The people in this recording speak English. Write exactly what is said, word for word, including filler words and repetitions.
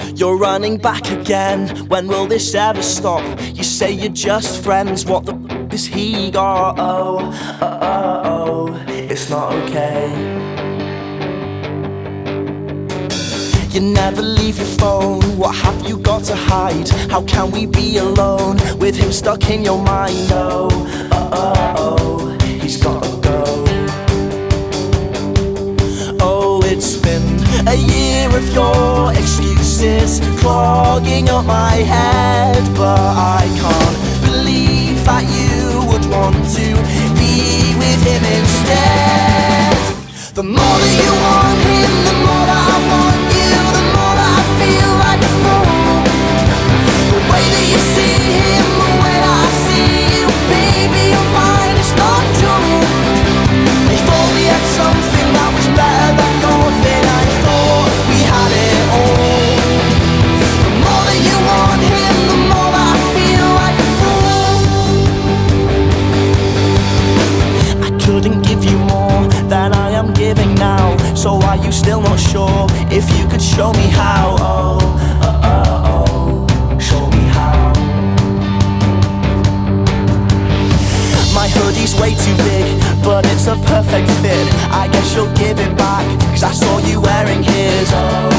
You're running back again. When will this ever stop? You say you're just friends. What the f is he got? Oh, oh, oh, oh, it's not okay. You never leave your phone. What have you got to hide? How can we be alone with him stuck in your mind? Oh, oh, oh, oh, he's gotta go. Oh, it's been a year of your excuses clogging up my head, but I can't believe that you would want to be with him instead. The more that you want him, the more that I want you, the more that I feel like a fool. The way that you see him, the way that I see you, baby, you're mine, it's not true. If only had something that was better than nothing, I thought we had it all. The more that you want him, the more that I feel like a fool. I couldn't give you more than I am giving now, so are you still not sure if you could show me how? Oh, oh, oh, oh, show me how. My hoodie's way too big, but it's a perfect fit. I guess you'll give it back, cause I saw you wearing his. Oh,